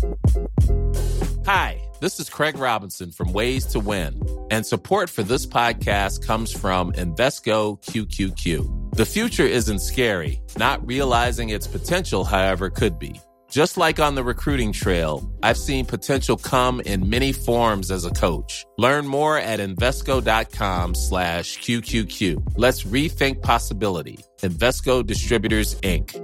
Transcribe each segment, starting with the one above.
Hi, this is Craig Robinson from Ways to Win, and support for this podcast comes from Invesco QQQ. The future isn't scary. Not realizing its potential, however, could be. Just like on the recruiting trail, I've seen potential come in many forms as a coach. Learn more at Invesco.com/QQQ. Let's rethink possibility. Invesco Distributors, Inc.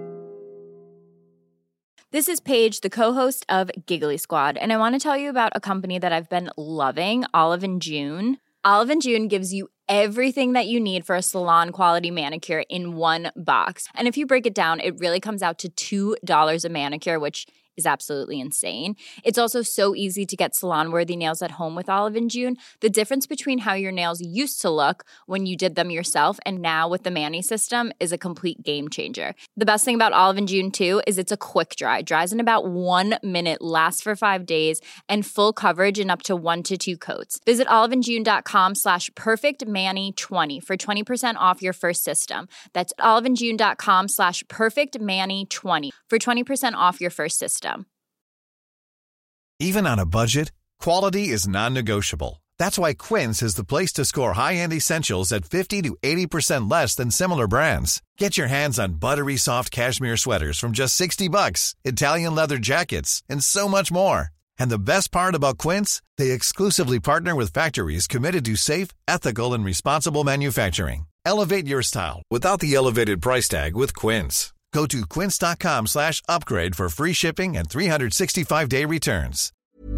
This is Paige, the co-host of Giggly Squad, and I want to tell you about a company that I've been loving, Olive & June. Olive & June gives you everything that you need for a salon-quality manicure in one box. And if you break it down, it really comes out to $2 a manicure, which is absolutely insane. It's also so easy to get salon-worthy nails at home with Olive & June. The difference between how your nails used to look when you did them yourself and now with the Mani system is a complete game changer. The best thing about Olive & June, too, is it's a quick dry. Dries in about 1 minute, lasts for 5 days, and full coverage in up to 1 to 2 coats. Visit oliveandjune.com/perfectmani20 for 20% off your first system. That's oliveandjune.com/perfectmani20 for 20% off your first system. Even on a budget, quality is non-negotiable. That's why Quince is the place to score high-end essentials at 50 to 80% less than similar brands. Get your hands on buttery soft cashmere sweaters from just $60, Italian leather jackets, and so much more. And the best part about Quince, they exclusively partner with factories committed to safe, ethical, and responsible manufacturing. Elevate your style without the elevated price tag with Quince. Go to quince.com/upgrade for free shipping and 365-day returns.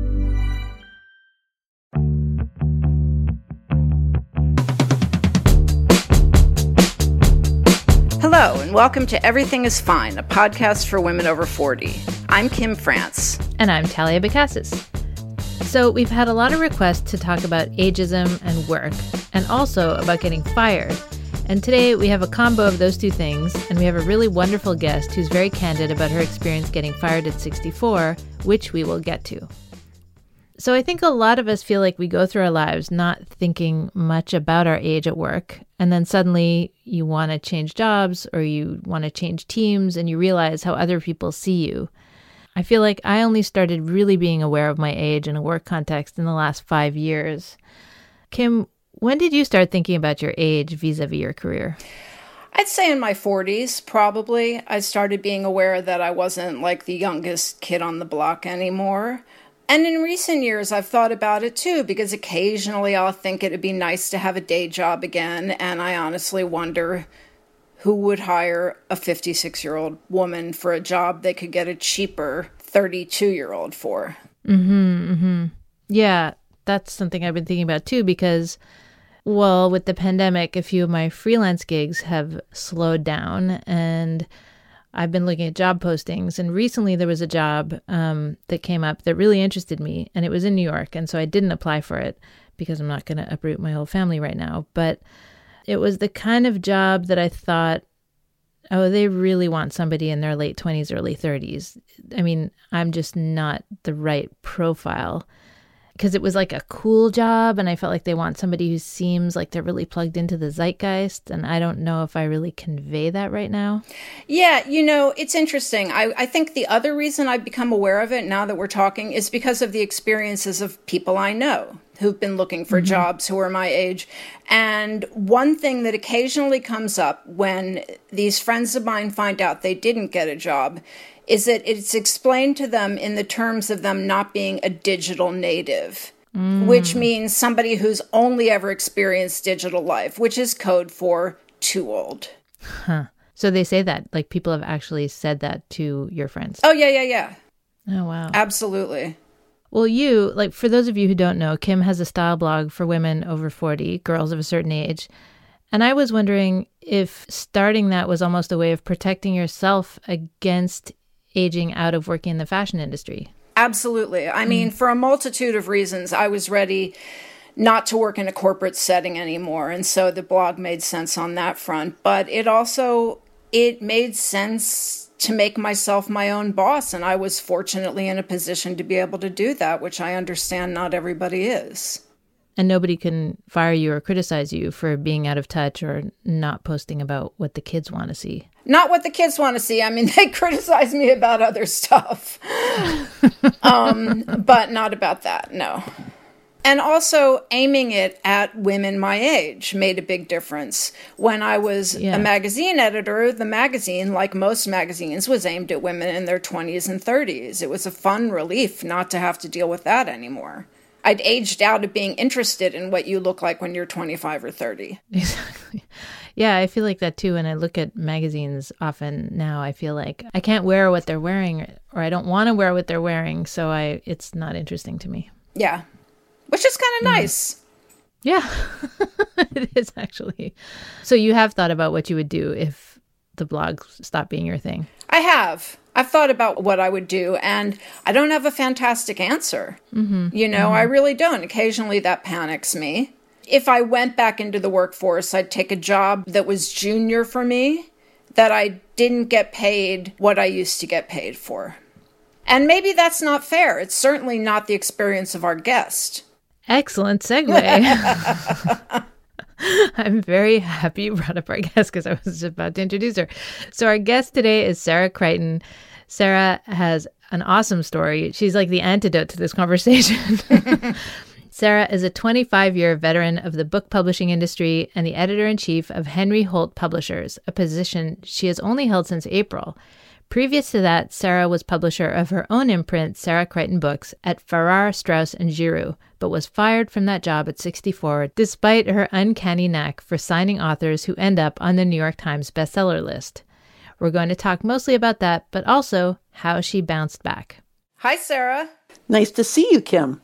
Hello, and welcome to Everything is Fine, a podcast for women over 40. I'm Kim France. And I'm Talia Bacassis. So we've had a lot of requests to talk about ageism and work, and also about getting fired. And today we have a combo of those two things, and we have a really wonderful guest who's very candid about her experience getting fired at 64, which we will get to. So I think a lot of us feel like we go through our lives not thinking much about our age at work, and then suddenly you want to change jobs or you want to change teams and you realize how other people see you. I feel like I only started really being aware of my age in a work context in the last 5 years. Kim, when did you start thinking about your age vis-a-vis your career? I'd say in my 40s, probably. I started being aware that I wasn't like the youngest kid on the block anymore. And in recent years, I've thought about it too, because occasionally I'll think it'd be nice to have a day job again, and I honestly wonder who would hire a 56-year-old woman for a job they could get a cheaper 32-year-old for. Yeah, that's something I've been thinking about too, because, well, with the pandemic, a few of my freelance gigs have slowed down, and I've been looking at job postings, and recently there was a job that came up that really interested me, and it was in New York, and so I didn't apply for it because I'm not going to uproot my whole family right now, but it was the kind of job that I thought, oh, they really want somebody in their late 20s, early 30s. I mean, I'm just not the right profile, because it was like a cool job, and I felt like they want somebody who seems like they're really plugged into the zeitgeist, and I don't know if I really convey that right now. Yeah, it's interesting. I think the other reason I've become aware of it now that we're talking is because of the experiences of people I know who've been looking for jobs who are my age. And one thing that occasionally comes up when these friends of mine find out they didn't get a job is that it's explained to them in the terms of them not being a digital native, which means somebody who's only ever experienced digital life, which is code for too old. Huh. So they say that, like people have actually said that to your friends. Oh, yeah. Oh, wow. Absolutely. Well, for those of you who don't know, Kim has a style blog for women over 40, girls of a certain age. And I was wondering if starting that was almost a way of protecting yourself against aging out of working in the fashion industry. Absolutely. I mean, for a multitude of reasons, I was ready not to work in a corporate setting anymore. And so the blog made sense on that front. But it made sense to make myself my own boss. And I was fortunately in a position to be able to do that, which I understand not everybody is. And nobody can fire you or criticize you for being out of touch or not posting about what the kids want to see. Not what the kids want to see. I mean, they criticize me about other stuff, but not about that, no. And also aiming it at women my age made a big difference. When I was a magazine editor, the magazine, like most magazines, was aimed at women in their 20s and 30s. It was a fun relief not to have to deal with that anymore. I'd aged out of being interested in what you look like when you're 25 or 30. Exactly. Yeah, I feel like that too. When I look at magazines often now, I feel like I can't wear what they're wearing, or I don't want to wear what they're wearing, so it's not interesting to me. Yeah, which is kind of nice. Yeah, it is actually. So you have thought about what you would do if the blog stopped being your thing? I have. I've thought about what I would do, and I don't have a fantastic answer. I really don't. Occasionally that panics me. If I went back into the workforce, I'd take a job that was junior for me, that I didn't get paid what I used to get paid for. And maybe that's not fair. It's certainly not the experience of our guest. Excellent segue. I'm very happy you brought up our guest because I was just about to introduce her. So our guest today is Sarah Crichton. Sarah has an awesome story. She's like the antidote to this conversation. Sarah is a 25-year veteran of the book publishing industry and the editor-in-chief of Henry Holt Publishers, a position she has only held since April. Previous to that, Sarah was publisher of her own imprint, Sarah Crichton Books, at Farrar, Straus and Giroux, but was fired from that job at 64, despite her uncanny knack for signing authors who end up on the New York Times bestseller list. We're going to talk mostly about that, but also how she bounced back. Hi, Sarah. Nice to see you, Kim.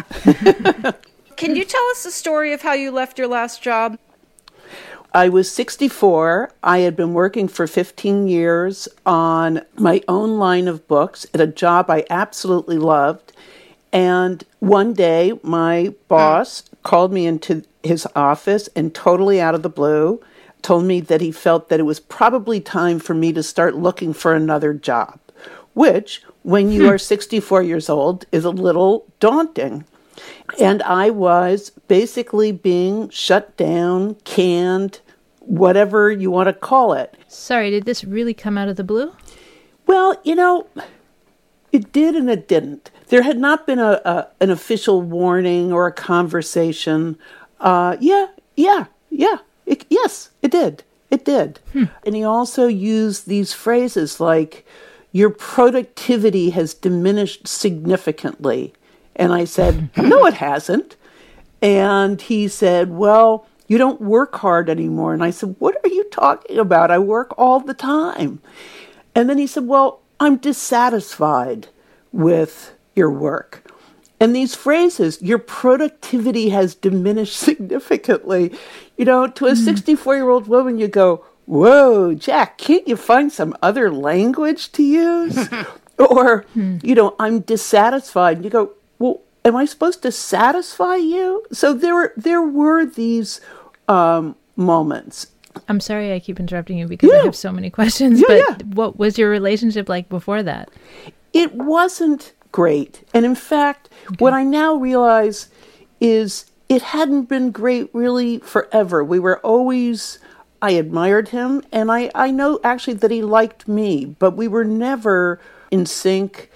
Can you tell us the story of how you left your last job? I was 64. I had been working for 15 years on my own line of books at a job I absolutely loved. And one day, my boss called me into his office and totally out of the blue told me that he felt that it was probably time for me to start looking for another job, which, when you are 64 years old, is a little daunting. And I was basically being shut down, canned, whatever you want to call it. Sorry, did this really come out of the blue? Well, it did and it didn't. There had not been an official warning or a conversation. Yes, it did. It did. And he also used these phrases like, your productivity has diminished significantly. And I said, no, it hasn't. And he said, well, you don't work hard anymore. And I said, what are you talking about? I work all the time. And then he said, well, I'm dissatisfied with your work. And these phrases, your productivity has diminished significantly. To a 64-year-old woman, you go, whoa, Jack, can't you find some other language to use? Or, I'm dissatisfied. And you go, well, am I supposed to satisfy you? So there were these moments. I'm sorry I keep interrupting you because I have so many questions. What was your relationship like before that? It wasn't great. And in fact, what I now realize is it hadn't been great really forever. We were always, I admired him, and I know actually that he liked me, but we were never in sync.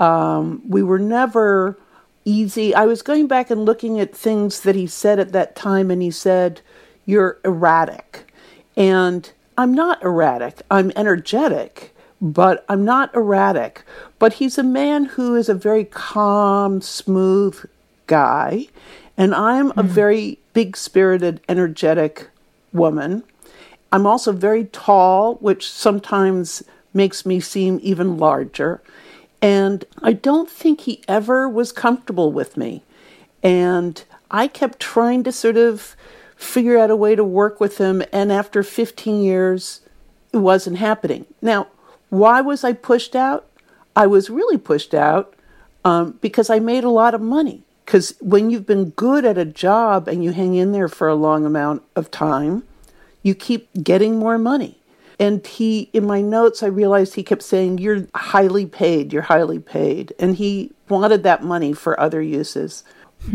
We were never easy. I was going back and looking at things that he said at that time, and he said, you're erratic. And I'm not erratic. I'm energetic, but I'm not erratic. But he's a man who is a very calm, smooth guy, and I'm a very big-spirited, energetic woman. I'm also very tall, which sometimes makes me seem even larger. And I don't think he ever was comfortable with me. And I kept trying to sort of figure out a way to work with him. And after 15 years, it wasn't happening. Now, why was I pushed out? I was really pushed out because I made a lot of money. Because when you've been good at a job and you hang in there for a long amount of time, you keep getting more money. And in my notes, I realized he kept saying, you're highly paid. And he wanted that money for other uses. But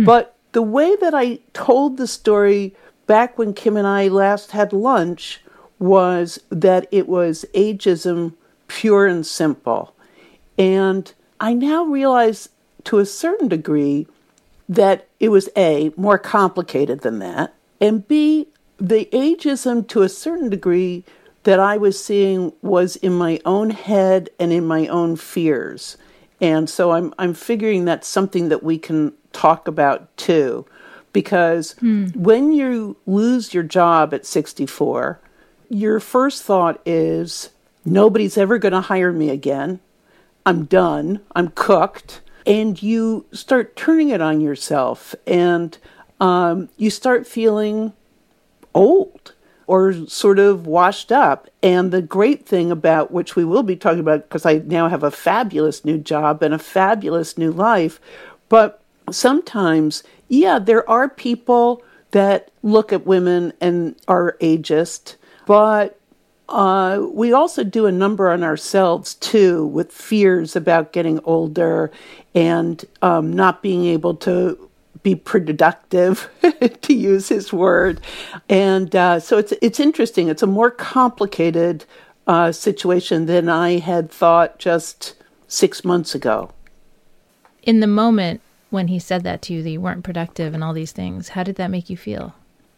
the way that I told the story back when Kim and I last had lunch was that it was ageism pure and simple. And I now realize to a certain degree that it was A, more complicated than that, and B, the ageism to a certain degree that I was seeing was in my own head and in my own fears. And so I'm figuring that's something that we can talk about too. Because when you lose your job at 64, your first thought is, nobody's ever going to hire me again. I'm done. I'm cooked. And you start turning it on yourself, and you start feeling old or sort of washed up. And the great thing about, which we will be talking about, because I now have a fabulous new job and a fabulous new life, but sometimes, yeah, there are people that look at women and are ageist, but we also do a number on ourselves, too, with fears about getting older and not being able to be productive, to use his word. And so it's interesting. It's a more complicated situation than I had thought just 6 months ago. In the moment when he said that to you, that you weren't productive and all these things, how did that make you feel?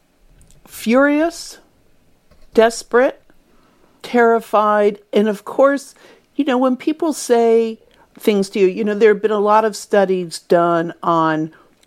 Furious, desperate, terrified. And of course, when people say things to you, there have been a lot of studies done on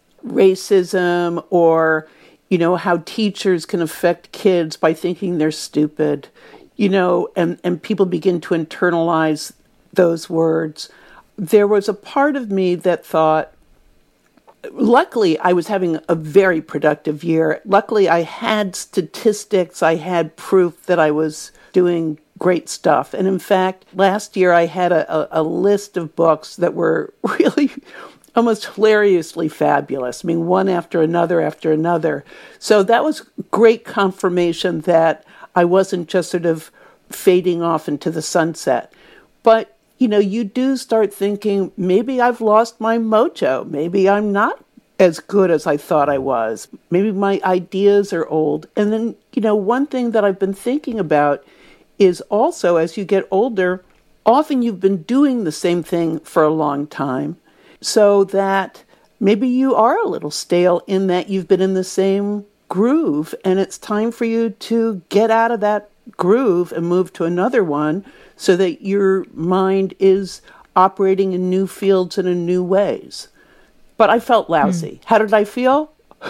racism or, how teachers can affect kids by thinking they're stupid, and people begin to internalize those words. There was a part of me that thought, luckily, I was having a very productive year. Luckily, I had statistics. I had proof that I was doing great stuff. And in fact, last year I had a list of books that were really almost hilariously fabulous. I mean, one after another. So that was great confirmation that I wasn't just sort of fading off into the sunset. But, you do start thinking, maybe I've lost my mojo. Maybe I'm not as good as I thought I was. Maybe my ideas are old. And then, one thing that I've been thinking about is also, as you get older, often you've been doing the same thing for a long time, so that maybe you are a little stale in that you've been in the same groove, and it's time for you to get out of that groove and move to another one so that your mind is operating in new fields and in new ways. But I felt lousy. How did I feel?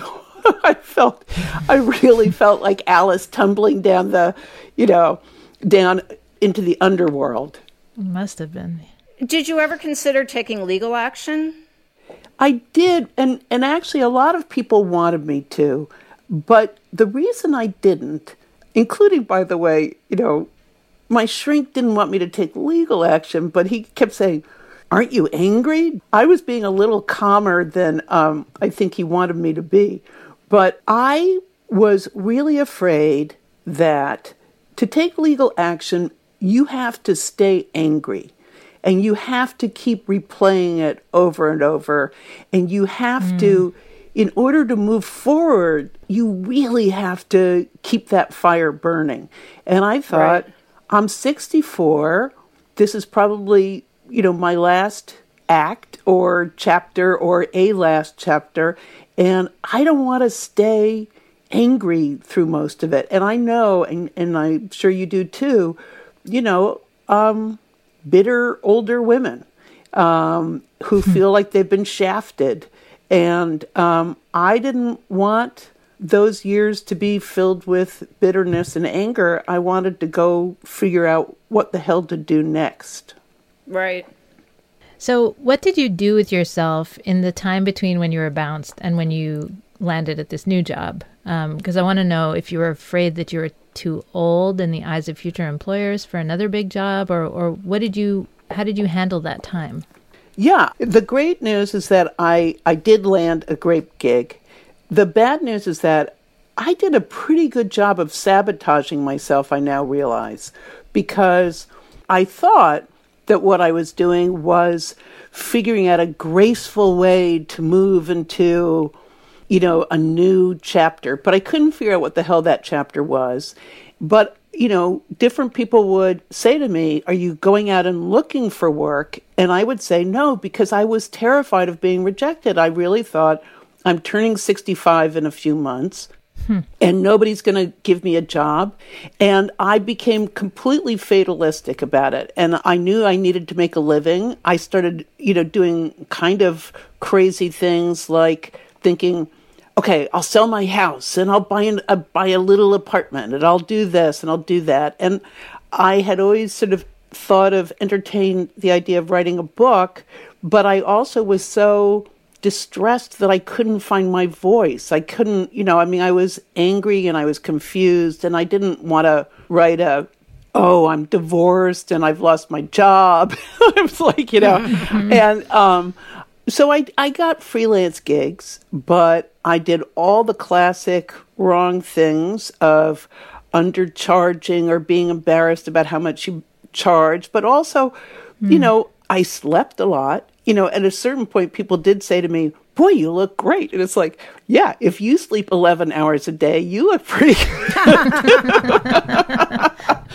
I really felt like Alice tumbling down down into the underworld. Must have been. Did you ever consider taking legal action? I did, and actually a lot of people wanted me to, but the reason I didn't, including, by the way, my shrink didn't want me to take legal action, but he kept saying, "Aren't you angry?" I was being a little calmer than I think he wanted me to be, but I was really afraid that to take legal action, you have to stay angry. And you have to keep replaying it over and over. And you have to, in order to move forward, you really have to keep that fire burning. And I thought, right. I'm 64. This is probably, my last act or chapter or a last chapter. And I don't want to stay angry through most of it. And I know, and I'm sure you do too, bitter older women who feel like they've been shafted. And I didn't want those years to be filled with bitterness and anger. I wanted to go figure out what the hell to do next. Right. So what did you do with yourself in the time between when you were bounced and when you landed at this new job? Because I want to know if you were afraid that you were too old in the eyes of future employers for another big job, or how did you handle that time? Yeah, the great news is that I did land a great gig. The bad news is that I did a pretty good job of sabotaging myself, I now realize, because I thought that what I was doing was figuring out a graceful way to move into a new chapter, but I couldn't figure out what the hell that chapter was. But, different people would say to me, are you going out and looking for work? And I would say no, because I was terrified of being rejected. I really thought, I'm turning 65 in a few months, and nobody's going to give me a job. And I became completely fatalistic about it. And I knew I needed to make a living. I started, doing kind of crazy things like thinking, okay, I'll sell my house and I'll buy a little apartment and I'll do this and I'll do that. And I had always sort of entertained the idea of writing a book, but I also was so distressed that I couldn't find my voice. I couldn't, I was angry and I was confused, and I didn't want to write I'm divorced and I've lost my job. I was like, and so I got freelance gigs, but I did all the classic wrong things of undercharging or being embarrassed about how much you charge, but also, I slept a lot. At a certain point, people did say to me, boy, you look great. And it's like, yeah, if you sleep 11 hours a day, you look pretty good.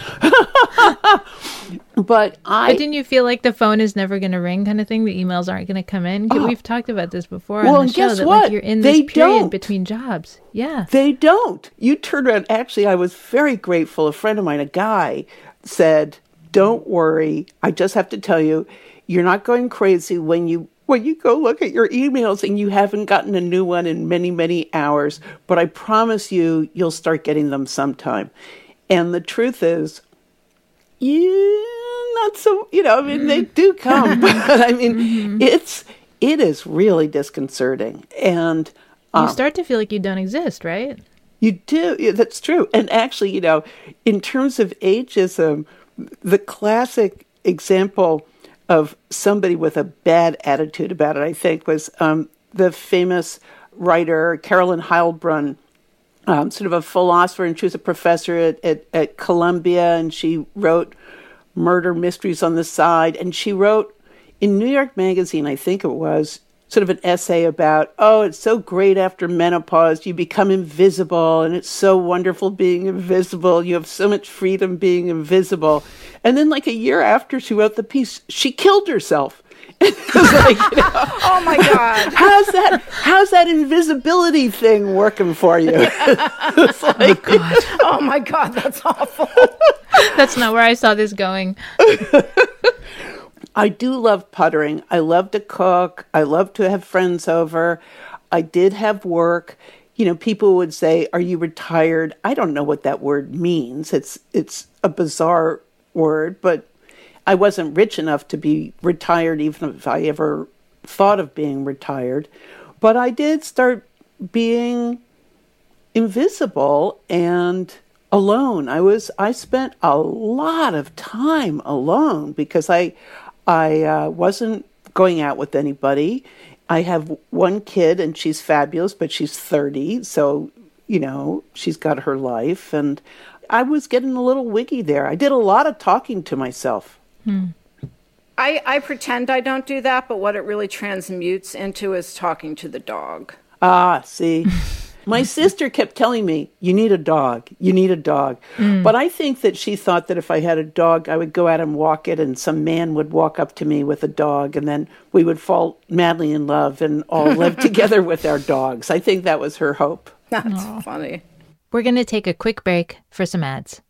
But didn't you feel like the phone is never going to ring kind of thing? The emails aren't going to come in? We've talked about this before on the show. Guess that what? You're in this period between jobs. Yeah. They don't. You turn around. Actually, I was very grateful. A friend of mine, a guy, said, don't worry. I just have to tell you, you're not going crazy when you go look at your emails and you haven't gotten a new one in many, many hours. But I promise you, you'll start getting them sometime. And the truth is, not so, they do come, but it is really disconcerting. And you start to feel like you don't exist, right? You do. Yeah, that's true. And actually, in terms of ageism, the classic example of somebody with a bad attitude about it, I think, was the famous writer Carolyn Heilbrunn, sort of a philosopher, and she was a professor at Columbia, and she wrote murder mysteries on the side. And she wrote in New York Magazine, I think it was, sort of an essay about, it's so great after menopause, you become invisible, and it's so wonderful being invisible. You have so much freedom being invisible. And then like a year after she wrote the piece, she killed herself. Like, oh my God. How's that invisibility thing working for you? It's like, oh my God, that's awful. That's not where I saw this going. I do love puttering. I love to cook. I love to have friends over. I did have work. People would say, are you retired? I don't know what that word means. It's a bizarre word, but I wasn't rich enough to be retired, even if I ever thought of being retired. But I did start being invisible and alone. I spent a lot of time alone because I wasn't going out with anybody. I have one kid and she's fabulous, but she's 30. So, she's got her life. And I was getting a little wiggy there. I did a lot of talking to myself. I pretend I don't do that, but what it really transmutes into is talking to the dog. See. My sister kept telling me, you need a dog. You need a dog. But I think that she thought that if I had a dog, I would go out and walk it, and some man would walk up to me with a dog, and then we would fall madly in love and all live together with our dogs. I think that was her hope. That's funny. We're going to take a quick break for some ads.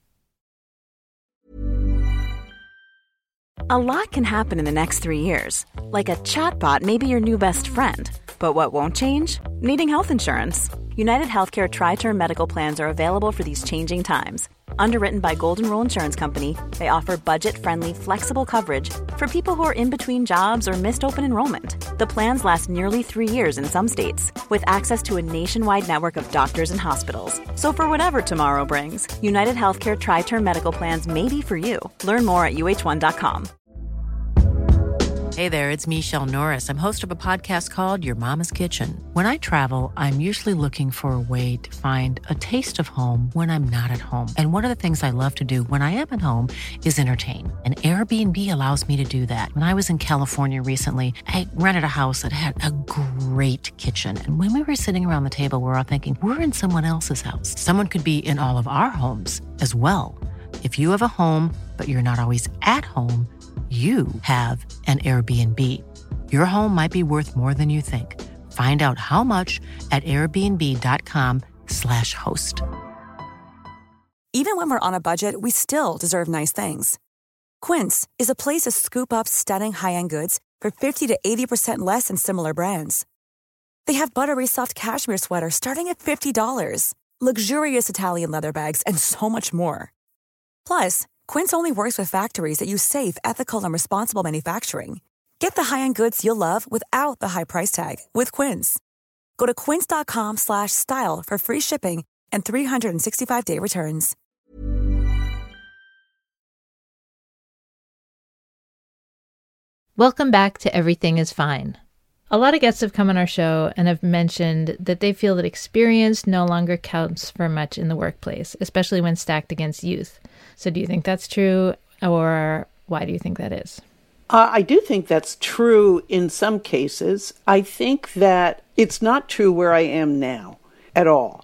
A lot can happen in the next 3 years. Like a chatbot may be your new best friend. But what won't change? Needing health insurance. United Healthcare Tri-Term Medical Plans are available for these changing times. Underwritten by Golden Rule Insurance Company, they offer budget-friendly, flexible coverage for people who are in between jobs or missed open enrollment. The plans last nearly 3 years in some states, with access to a nationwide network of doctors and hospitals. So for whatever tomorrow brings, United Healthcare Tri-Term Medical Plans may be for you. Learn more at uh1.com. Hey there, it's Michelle Norris. I'm host of a podcast called Your Mama's Kitchen. When I travel, I'm usually looking for a way to find a taste of home when I'm not at home. And one of the things I love to do when I am at home is entertain. And Airbnb allows me to do that. When I was in California recently, I rented a house that had a great kitchen. And when we were sitting around the table, we were all thinking, we're in someone else's house. Someone could be in all of our homes as well. If you have a home, but you're not always at home, you have an Airbnb. Your home might be worth more than you think. Find out how much at airbnb.com/host. Even when we're on a budget, we still deserve nice things. Quince is a place to scoop up stunning high-end goods for 50 to 80% less than similar brands. They have buttery soft cashmere sweaters starting at $50, luxurious Italian leather bags, and so much more. Plus, Quince only works with factories that use safe, ethical, and responsible manufacturing. Get the high-end goods you'll love without the high price tag with Quince. Go to quince.com/style for free shipping and 365-day returns. Welcome back to Everything is Fine. A lot of guests have come on our show and have mentioned that they feel that experience no longer counts for much in the workplace, especially when stacked against youth. So do you think that's true, or why do you think that is? I do think that's true in some cases. I think that it's not true where I am now at all.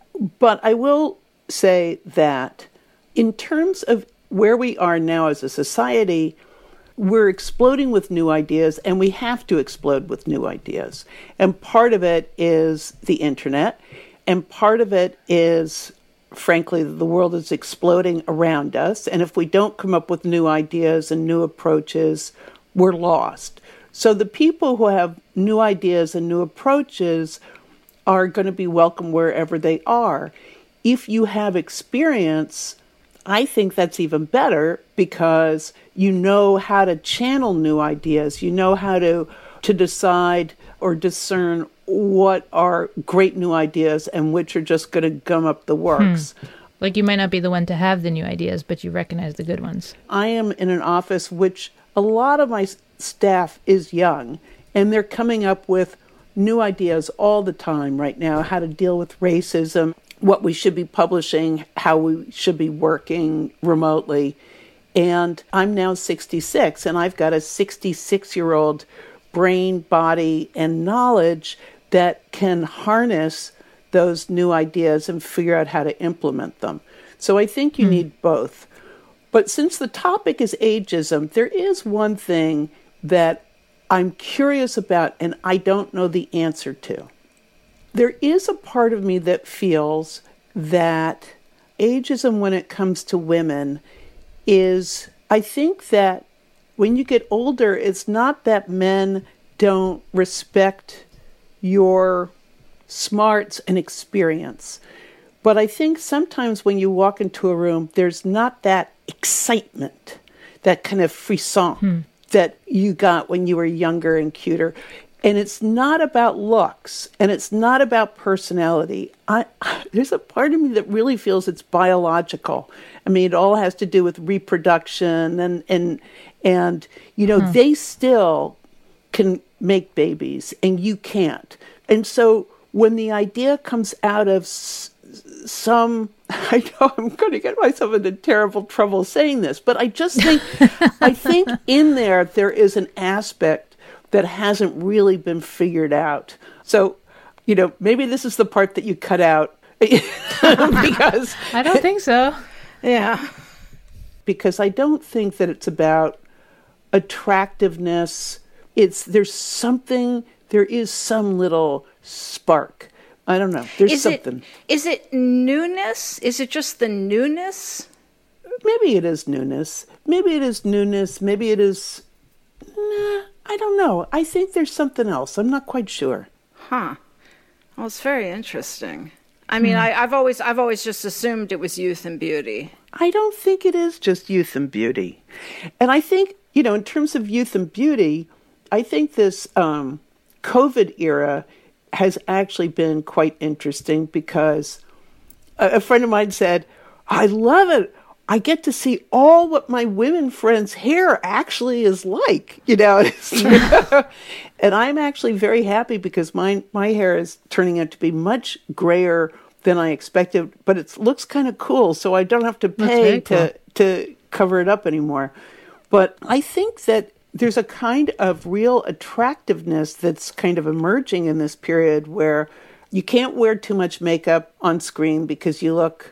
But I will say that in terms of where we are now as a society, we're exploding with new ideas, and we have to explode with new ideas. And part of it is the internet, and part of it is, frankly, the world is exploding around us. And if we don't come up with new ideas and new approaches, we're lost. So the people who have new ideas and new approaches are going to be welcome wherever they are. If you have experience, I think that's even better, because you know how to channel new ideas. You know how to decide or discern what are great new ideas and which are just going to gum up the works. Like, you might not be the one to have the new ideas, but you recognize the good ones. I am in an office which a lot of my staff is young, and they're coming up with new ideas all the time right now, how to deal with racism, what we should be publishing, how we should be working remotely. And I'm now 66, and I've got a 66-year-old brain, body, and knowledge that can harness those new ideas and figure out how to implement them. So I think you need both. But since the topic is ageism, there is one thing that I'm curious about and I don't know the answer to. There is a part of me that feels that ageism when it comes to women is, I think that when you get older, it's not that men don't respect your smarts and experience. But I think sometimes when you walk into a room, there's not that excitement, that kind of frisson that you got when you were younger and cuter. And it's not about looks, and it's not about personality. There's a part of me that really feels it's biological. I mean, it all has to do with reproduction, and you know, they still can make babies, and you can't. And so when the idea comes out of some, I know I'm going to get myself into terrible trouble saying this, but I just think, I think in there is an aspect that hasn't really been figured out. So, you know, maybe this is the part that you cut out because I don't think so. Yeah. Because I don't think that it's about attractiveness. There is some little spark. I don't know. There's something. Is it newness? Is it just the newness? Maybe it is newness. Maybe it is. I don't know. I think there's something else. I'm not quite sure. Huh. Well, it's very interesting. I mean, I've always just assumed it was youth and beauty. I don't think it is just youth and beauty. And I think, you know, in terms of youth and beauty, I think this COVID era has actually been quite interesting because a friend of mine said, I love it. I get to see all what my women friends' hair actually is like, you know. And I'm actually very happy because my hair is turning out to be much grayer than I expected, but it looks kind of cool, so I don't have to pay to cover it up anymore. But I think that there's a kind of real attractiveness that's kind of emerging in this period where you can't wear too much makeup on screen because you look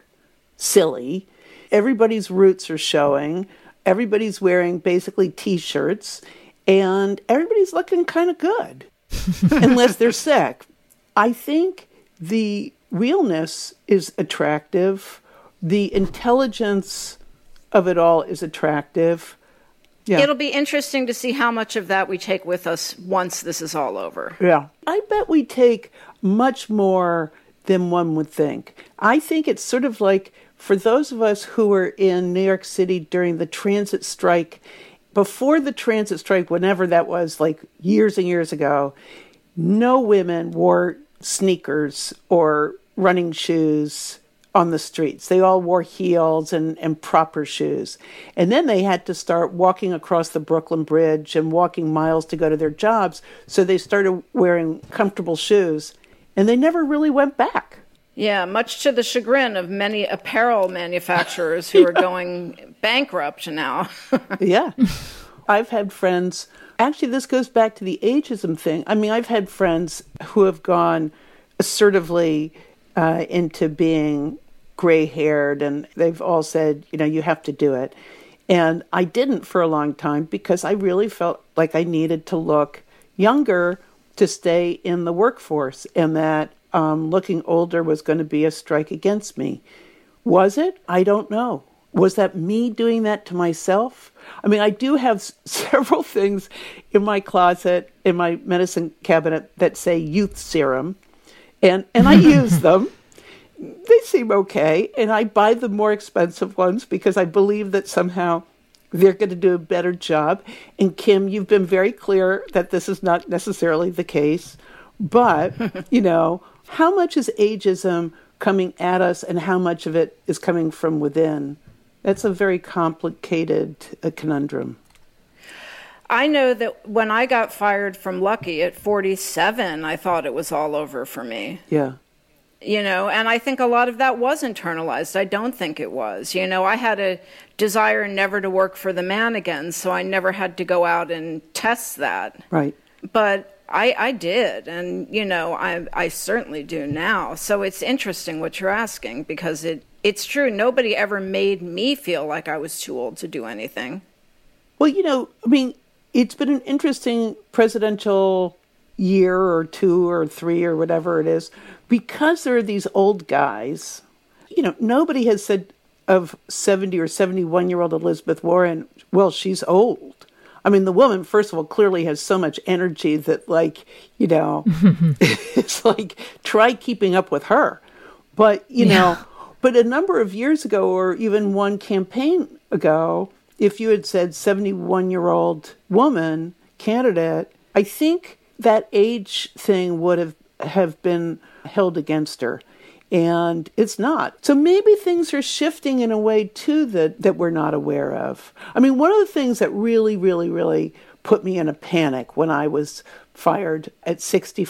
silly. Everybody's roots are showing. Everybody's wearing basically T-shirts. And everybody's looking kind of good, unless they're sick. I think the realness is attractive. The intelligence of it all is attractive. Yeah. It'll be interesting to see how much of that we take with us once this is all over. Yeah. I bet we take much more than one would think. I think it's sort of like for those of us who were in New York City during the transit strike, before the transit strike, whenever that was, like years and years ago, no women wore sneakers or running shoes on the streets. They all wore heels and proper shoes. And then they had to start walking across the Brooklyn Bridge and walking miles to go to their jobs. So they started wearing comfortable shoes, and they never really went back. Yeah, much to the chagrin of many apparel manufacturers who are going bankrupt now. Yeah. I've had friends, actually this goes back to the ageism thing. I mean, I've had friends who have gone assertively into being gray-haired, and they've all said, you know, you have to do it. And I didn't for a long time because I really felt like I needed to look younger to stay in the workforce, and that looking older was going to be a strike against me. Was it? I don't know. Was that me doing that to myself? I mean, I do have several things in my closet, in my medicine cabinet, that say youth serum, and I use them. They seem okay, and I buy the more expensive ones because I believe that somehow they're going to do a better job. And Kim, you've been very clear that this is not necessarily the case, but, you know, how much is ageism coming at us and how much of it is coming from within? That's a very complicated conundrum. I know that when I got fired from Lucky at 47, I thought it was all over for me. Yeah. You know, and I think a lot of that was internalized. I don't think it was. You know, I had a desire never to work for the man again, so I never had to go out and test that. Right. But I did, and, you know, I certainly do now. So it's interesting what you're asking, because it's true. Nobody ever made me feel like I was too old to do anything. Well, you know, I mean, it's been an interesting presidential year or two or three or whatever it is, because there are these old guys. You know, nobody has said of 70 or 71-year-old Elizabeth Warren, well, she's old. I mean, the woman, first of all, clearly has so much energy that, like, you know, it's like, try keeping up with her. But, you know, but a number of years ago, or even one campaign ago, if you had said 71-year-old woman candidate, I think that age thing would have been held against her. And it's not. So maybe things are shifting in a way, too, that we're not aware of. I mean, one of the things that really, really, really put me in a panic when I was fired at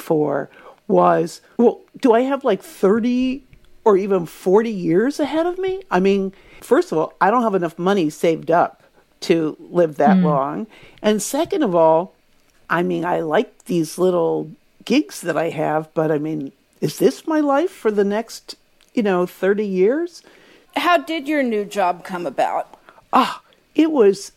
64 was, well, do I have like 30 or even 40 years ahead of me? I mean, first of all, I don't have enough money saved up to live that long. And second of all, I mean, I like these little gigs that I have, but I mean, is this my life for the next, 30 years? How did your new job come about? It was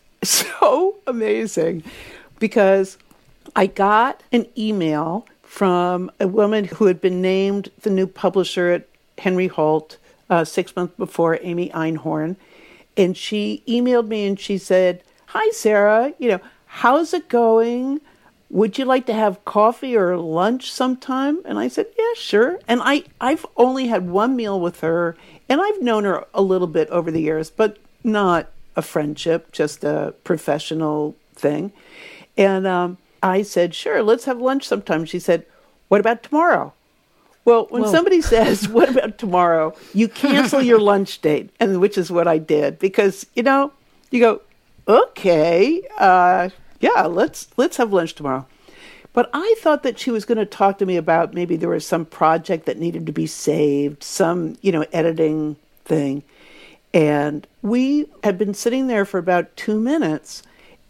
so amazing because I got an email from a woman who had been named the new publisher at Henry Holt 6 months before, Amy Einhorn. And she emailed me and she said, "Hi, Sarah, how's it going? Would you like to have coffee or lunch sometime?" And I said, "Yeah, sure." And I've only had one meal with her, and I've known her a little bit over the years, but not a friendship, just a professional thing. And I said, "Sure, let's have lunch sometime." She said, "What about tomorrow?" Well, when somebody says, what about tomorrow? You cancel your lunch date, and which is what I did. Because, you go, okay, yeah, let's have lunch tomorrow. But I thought that she was going to talk to me about maybe there was some project that needed to be saved, some, editing thing. And we had been sitting there for about 2 minutes,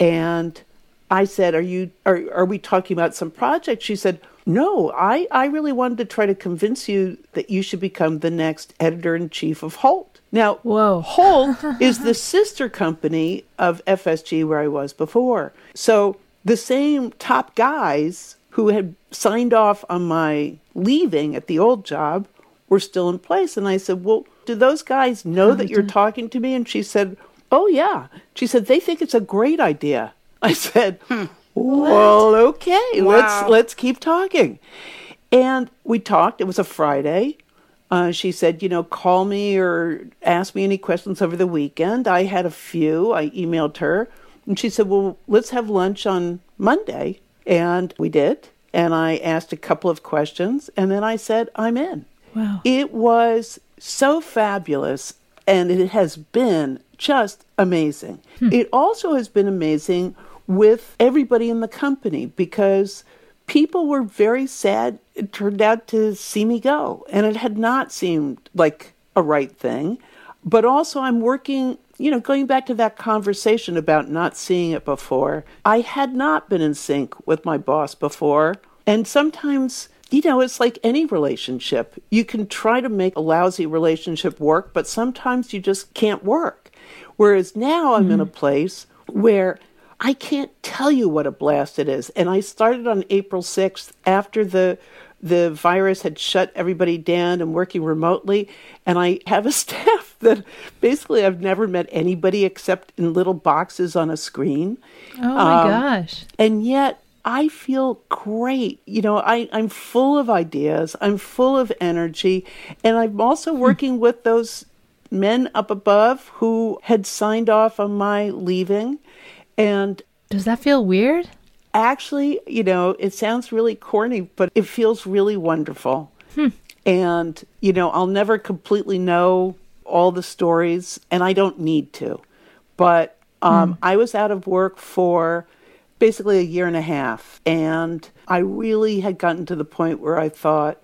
and I said, are we talking about some project? She said, no, I really wanted to try to convince you that you should become the next editor-in-chief of Holt. Now, Whoa. Holt is the sister company of FSG where I was before. So the same top guys who had signed off on my leaving at the old job were still in place. And I said, well, do those guys know that you're talking to me? And she said, oh, yeah. She said, they think it's a great idea. I said, well, okay, Wow. let's keep talking. And we talked. It was a Friday. She said, call me or ask me any questions over the weekend. I had a few. I emailed her. And she said, well, let's have lunch on Monday. And we did. And I asked a couple of questions. And then I said, I'm in. Wow. It was so fabulous. And it has been just amazing. It also has been amazing with everybody in the company because people were very sad, it turned out, to see me go. And it had not seemed like a right thing. But also I'm working, going back to that conversation about not seeing it before, I had not been in sync with my boss before. And sometimes, it's like any relationship. You can try to make a lousy relationship work, but sometimes you just can't work. Whereas now I'm in a place where I can't tell you what a blast it is. And I started on April 6th after the virus had shut everybody down and working remotely. And I have a staff that basically I've never met anybody except in little boxes on a screen. Oh, my gosh. And yet I feel great. I'm full of ideas. I'm full of energy. And I'm also working with those men up above who had signed off on my leaving. And does that feel weird? Actually, it sounds really corny, but it feels really wonderful. And, I'll never completely know all the stories, and I don't need to. But I was out of work for basically a year and a half, and I really had gotten to the point where I thought,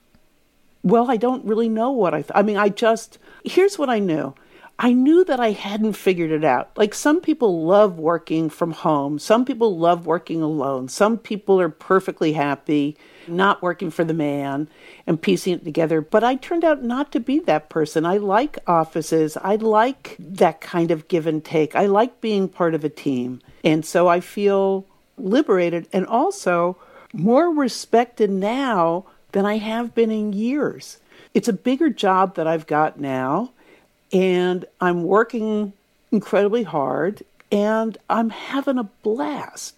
well, I don't really know what here's what I knew. I knew that I hadn't figured it out. Like, some people love working from home. Some people love working alone. Some people are perfectly happy not working for the man and piecing it together. But I turned out not to be that person. I like offices. I like that kind of give and take. I like being part of a team. And so I feel liberated and also more respected now than I have been in years. It's a bigger job that I've got now. And I'm working incredibly hard, and I'm having a blast.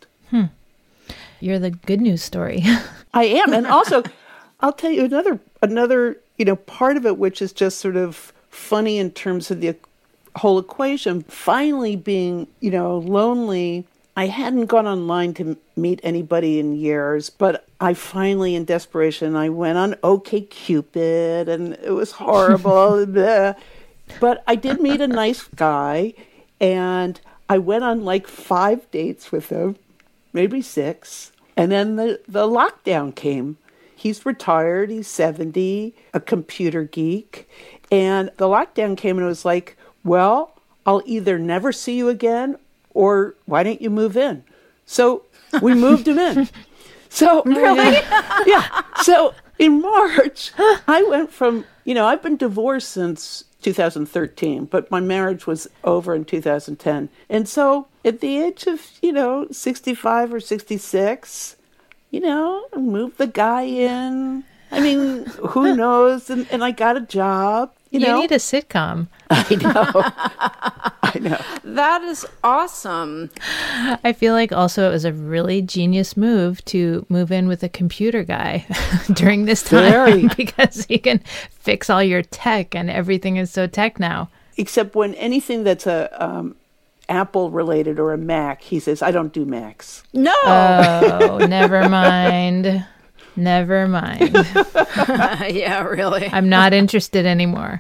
You're the good news story. I am. And also, I'll tell you another part of it, which is just sort of funny in terms of the whole equation. Finally being, lonely. I hadn't gone online to meet anybody in years, but I finally, in desperation, I went on OkCupid, and it was horrible. But I did meet a nice guy, and I went on like 5 dates with him, maybe 6. And then the lockdown came. He's retired. He's 70, a computer geek. And the lockdown came, and it was like, well, I'll either never see you again, or why don't you move in? So we moved him in. So really? Yeah. So in March, I went from, I've been divorced since 2013, but my marriage was over in 2010. And so at the age of, 65 or 66, I moved the guy in. I mean, who knows? And I got a job. You need a sitcom. I know. That is awesome. I feel like also it was a really genius move to move in with a computer guy during this time because he can fix all your tech and everything is so tech now. Except when anything that's a Apple related or a Mac, he says, I don't do Macs. No. Oh, never mind. Never mind. Yeah, really. I'm not interested anymore.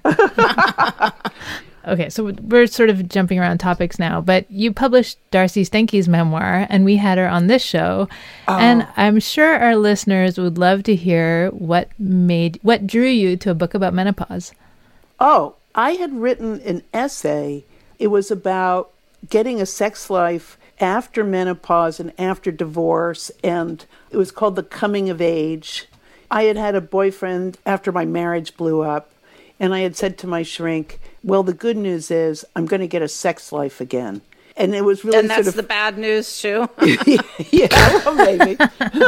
Okay, so we're sort of jumping around topics now, but you published Darcy Stenke's memoir, and we had her on this show. Oh. And I'm sure our listeners would love to hear what drew you to a book about menopause. Oh, I had written an essay. It was about getting a sex life after menopause and after divorce, and it was called The Coming of Age. I had had a boyfriend after my marriage blew up, and I had said to my shrink, well, the good news is I'm going to get a sex life again. And it was really and that's the bad news, too? Yeah, well, maybe.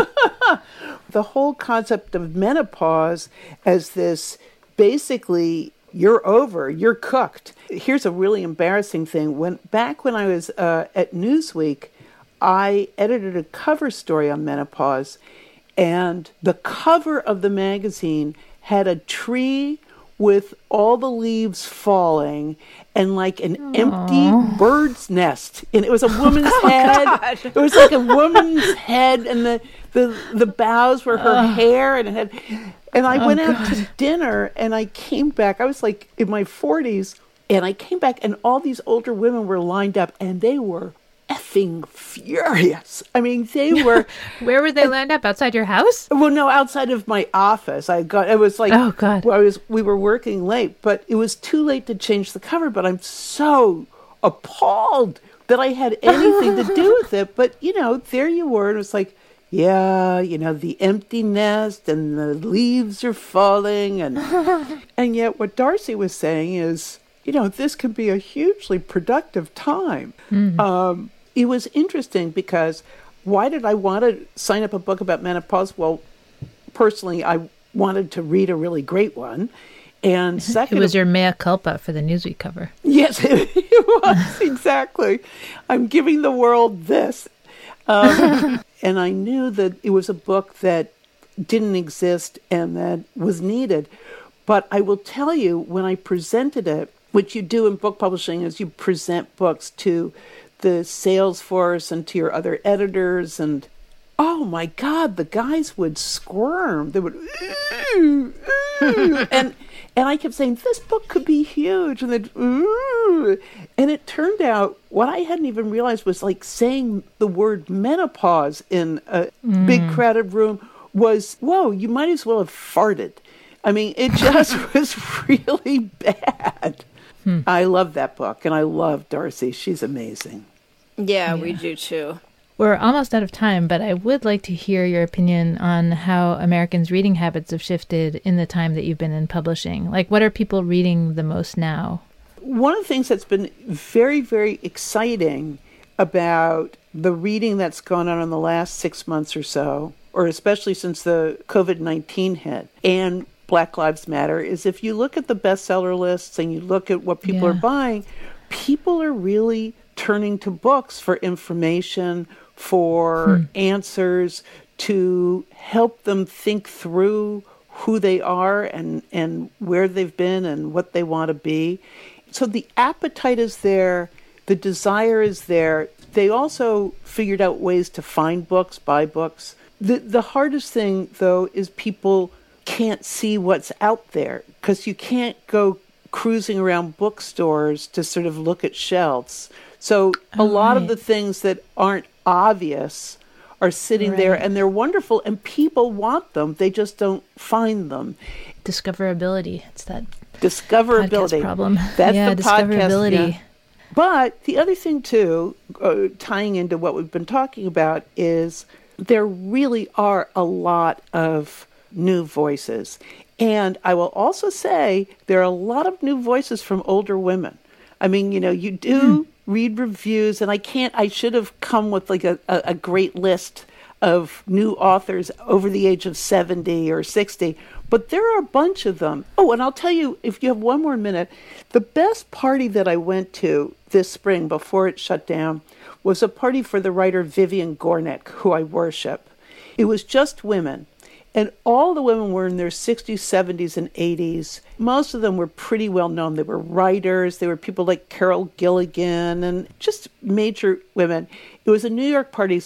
The whole concept of menopause as this, basically, you're over, you're cooked. Here's a really embarrassing thing. Back when I was at Newsweek, I edited a cover story on menopause, and the cover of the magazine had a tree with all the leaves falling and like an empty bird's nest. And it was a woman's head. God. It was like a woman's head, and the boughs were her hair, and it had... And I went out to dinner, and I came back. I was like in my 40s, and I came back, and all these older women were lined up, and they were effing furious. I mean, they were... Where were they lined up? Outside your house? Well, no, outside of my office. It was like... Oh, God. We were working late, but it was too late to change the cover, but I'm so appalled that I had anything to do with it. But, there you were, and it was like, yeah, the empty nest and the leaves are falling. And yet what Darcy was saying is, this can be a hugely productive time. Mm-hmm. It was interesting because why did I want to sign up a book about menopause? Well, personally, I wanted to read a really great one. And second, it was your mea culpa for the Newsweek cover. Yes, it was, exactly. I'm giving the world this. And I knew that it was a book that didn't exist and that was needed. But I will tell you, when I presented it, what you do in book publishing is you present books to the sales force and to your other editors, and oh my God, the guys would squirm. They would, ooh, ooh. and I kept saying, this book could be huge. And they'd, ooh. And it turned out what I hadn't even realized was like saying the word menopause in a big crowded room was, whoa, you might as well have farted. I mean, it just was really bad. I love that book, and I love Darcy. She's amazing. Yeah, we do too. We're almost out of time, but I would like to hear your opinion on how Americans' reading habits have shifted in the time that you've been in publishing. Like, what are people reading the most now? One of the things that's been very, very exciting about the reading that's gone on in the last 6 months or so, or especially since the COVID-19 hit, and Black Lives Matter, is if you look at the bestseller lists and you look at what people are buying, people are really turning to books for information, for answers, to help them think through who they are and where they've been and what they want to be. So the appetite is there, the desire is there. They also figured out ways to find books, buy books. The hardest thing, though, is people can't see what's out there because you can't go cruising around bookstores to sort of look at shelves. So a lot of the things that aren't obvious are sitting there, and they're wonderful, and people want them. They just don't find them. Discoverability. It's that discoverability problem. That's the discoverability. Podcast. Yeah. But the other thing, too, tying into what we've been talking about, is there really are a lot of new voices. And I will also say there are a lot of new voices from older women. I mean, you do read reviews, and I should have come with like a great list of new authors over the age of 70 or 60, but there are a bunch of them. Oh, and I'll tell you, if you have one more minute, the best party that I went to this spring before it shut down was a party for the writer Vivian Gornick, who I worship. It was just women. And all the women were in their 60s, 70s, and 80s. Most of them were pretty well known. They were writers. They were people like Carol Gilligan and just major women. It was a New York party, so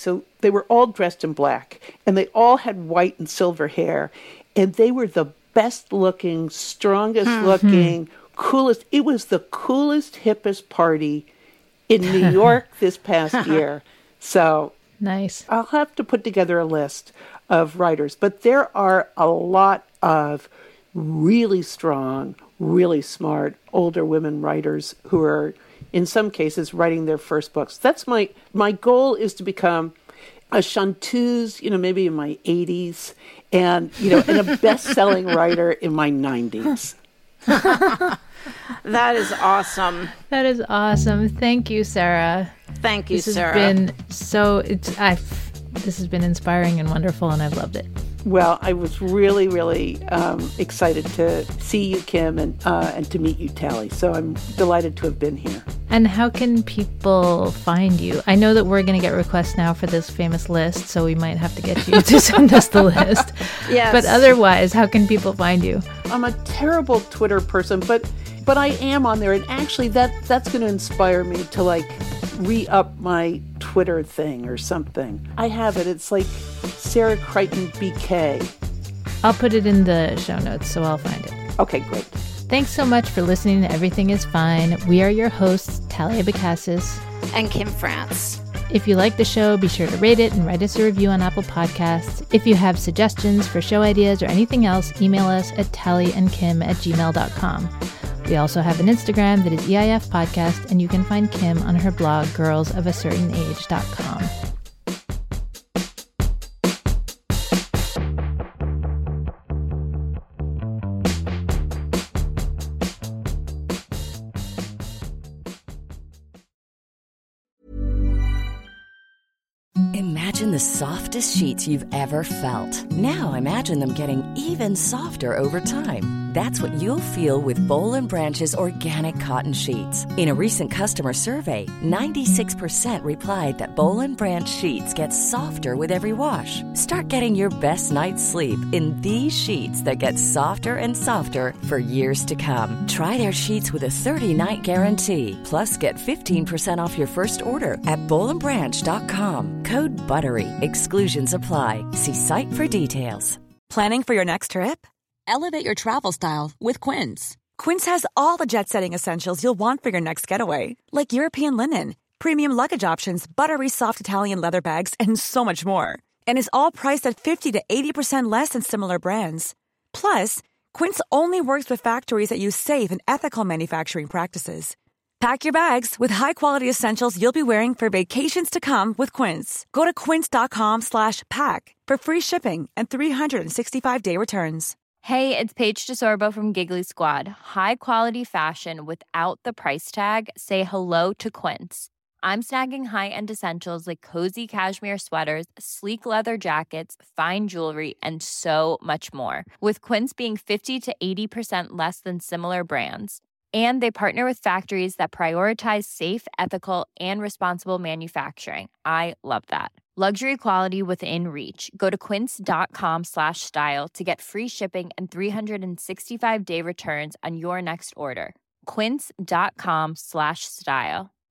They were all dressed in black, and they all had white and silver hair, and they were the best looking, strongest looking, coolest. It was the coolest, hippest party in New York this past year. So nice. I'll have to put together a list of writers, but there are a lot of really strong, really smart older women writers who are, in some cases, writing their first books. That's my goal is to become a chanteuse, maybe in my 80s, and and a best-selling writer in my 90s. That is awesome. That is awesome. Thank you, Sarah. Thank you, Sarah. This has been inspiring and wonderful, and I've loved it. Well, I was really, really excited to see you, Kim, and to meet you, Tally. So I'm delighted to have been here. And how can people find you? I know that we're going to get requests now for this famous list, so we might have to get you to send us the list. Yes. But otherwise, how can people find you? I'm a terrible Twitter person, but I am on there, and actually that's going to inspire me to re-up my Twitter thing or something. I have it. It's like Sarah Crichton BK. I'll put it in the show notes, so I'll find it. Okay, great. Thanks so much for listening to Everything is Fine. We are your hosts, Talia Bacassis and Kim France. If you like the show, be sure to rate it and write us a review on Apple Podcasts. If you have suggestions for show ideas or anything else, email us at tallyandkim@gmail.com. We also have an Instagram that is EIF Podcast, and you can find Kim on her blog, girlsofacertainage.com. Imagine the softest sheets you've ever felt. Now imagine them getting even softer over time. That's what you'll feel with Boll & Branch's organic cotton sheets. In a recent customer survey, 96% replied that Boll & Branch sheets get softer with every wash. Start getting your best night's sleep in these sheets that get softer and softer for years to come. Try their sheets with a 30-night guarantee. Plus, get 15% off your first order at bollandbranch.com. Code BUTTERY. Exclusions apply. See site for details. Planning for your next trip? Elevate your travel style with Quince. Quince has all the jet-setting essentials you'll want for your next getaway, like European linen, premium luggage options, buttery soft Italian leather bags, and so much more. And is all priced at 50 to 80% less than similar brands. Plus, Quince only works with factories that use safe and ethical manufacturing practices. Pack your bags with high-quality essentials you'll be wearing for vacations to come with Quince. Go to quince.com/pack for free shipping and 365-day returns. Hey, it's Paige DeSorbo from Giggly Squad. High quality fashion without the price tag. Say hello to Quince. I'm snagging high-end essentials like cozy cashmere sweaters, sleek leather jackets, fine jewelry, and so much more. With Quince being 50 to 80% less than similar brands. And they partner with factories that prioritize safe, ethical, and responsible manufacturing. I love that. Luxury quality within reach. Go to quince.com/style to get free shipping and 365-day returns on your next order. Quince.com/style.